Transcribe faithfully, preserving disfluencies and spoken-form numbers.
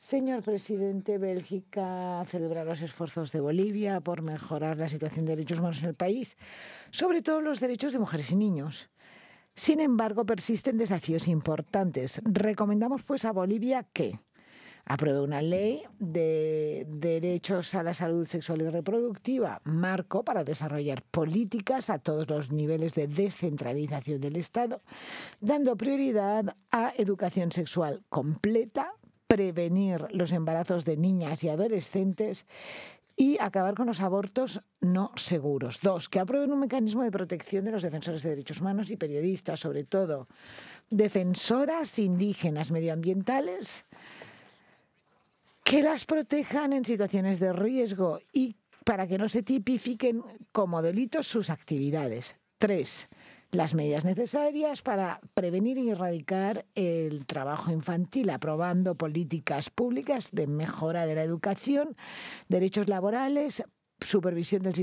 Señor presidente, Bélgica celebra los esfuerzos de Bolivia por mejorar la situación de derechos humanos en el país, sobre todo los derechos de mujeres y niños. Sin embargo, persisten desafíos importantes. Recomendamos, pues, a Bolivia que apruebe una ley de derechos a la salud sexual y reproductiva, marco para desarrollar políticas a todos los niveles de descentralización del Estado, dando prioridad a educación sexual completa, prevenir los embarazos de niñas y adolescentes y acabar con los abortos no seguros. Dos, que aprueben un mecanismo de protección de los defensores de derechos humanos y periodistas, sobre todo defensoras indígenas medioambientales, que las protejan en situaciones de riesgo y para que no se tipifiquen como delitos sus actividades. Tres, las medidas necesarias para prevenir y erradicar el trabajo infantil, aprobando políticas públicas de mejora de la educación, derechos laborales, supervisión del